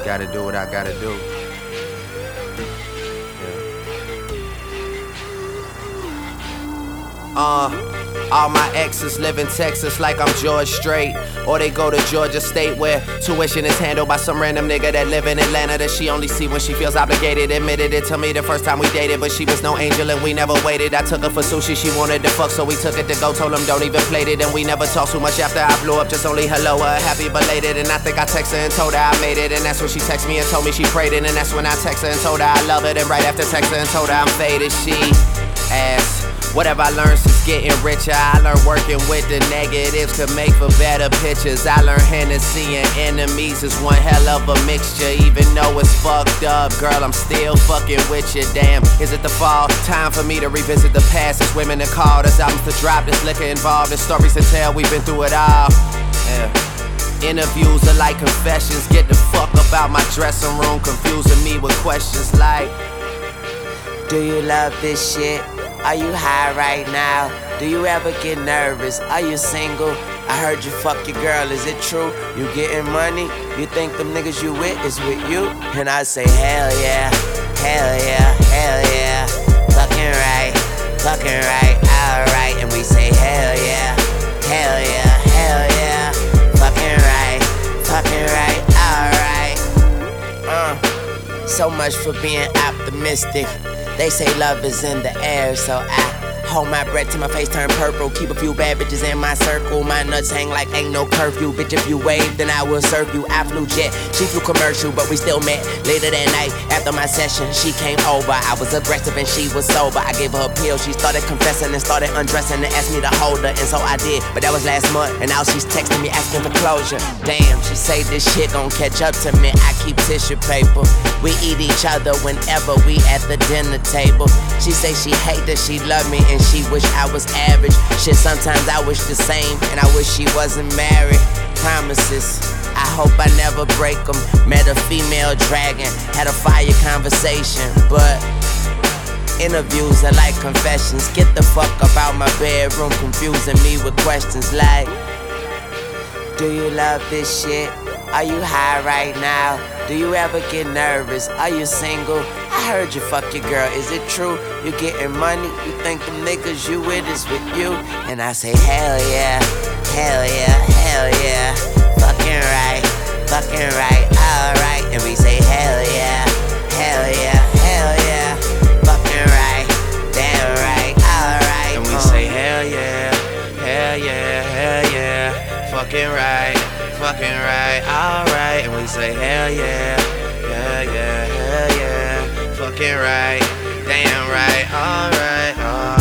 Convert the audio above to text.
gotta do what I gotta do. All my exes live in Texas like I'm George Strait, or they go to Georgia State where tuition is handled by some random nigga that live in Atlanta that she only see when she feels obligated. Admitted it to me the first time we dated, but she was no angel and we never waited. I took her for sushi, she wanted to fuck, so we took it to go. Told him don't even plate it, and we never talked too much after I blew up. Just only hello, happy belated. And I think I texted her and told her I made it, and that's when she texted me and told me she prayed it. And that's when I texted her and told her I love it. And right after texting her and told her I'm faded, she asked, what have I learned since getting richer? I learned working with the negatives to make for better pictures. I learned Hennessy and enemies is one hell of a mixture. Even though it's fucked up, girl, I'm still fucking with you. Damn, is it the fall? Time for me to revisit the past. It's women that call, there's albums to drop, there's liquor involved, there's stories to tell, we've been through it all. Interviews are like confessions. Get the fuck up out my dressing room, confusing me with questions like, do you love this shit? Are you high right now? Do you ever get nervous? Are you single? I heard you fuck your girl, is it true? You getting money? You think them niggas you with is with you? And I say hell yeah, hell yeah, hell yeah. Fucking right, alright. And we say hell yeah, hell yeah, hell yeah. Fucking right, alright. So much for being optimistic. They say love is in the air, so I hold my breath till my face turn purple. Keep a few bad bitches in my circle. My nuts hang like ain't no curfew. Bitch, if you wave, then I will serve you. I flew jet, she flew commercial, but we still met. Later that night, after my session, she came over. I was aggressive and she was sober. I gave her a pill, she started confessing and started undressing and asked me to hold her, and so I did. But that was last month, and now she's texting me asking for closure. Damn, she say this shit gon' catch up to me. I keep tissue paper. We eat each other whenever we at the dinner table. She say she hate that she love me and she wish I was average. Shit, sometimes I wish the same, and I wish she wasn't married. Promises, I hope I never break them. Met a female dragon, had a fire conversation, but interviews are like confessions. Get the fuck up out my bedroom, confusing me with questions like, do you love this shit? Are you high right now? Do you ever get nervous? Are you single? I heard you fuck your girl, is it true? You getting money? You think them niggas you with is with you? And I say hell yeah, hell yeah, hell yeah. Fucking right, alright. And we say hell yeah, hell yeah, hell yeah. Fucking right, damn right, alright. And we say hell yeah, hell yeah, hell yeah. Fucking right, alright. And we say hell yeah, yeah, yeah, hell yeah. Fucking right, damn right, alright, alright.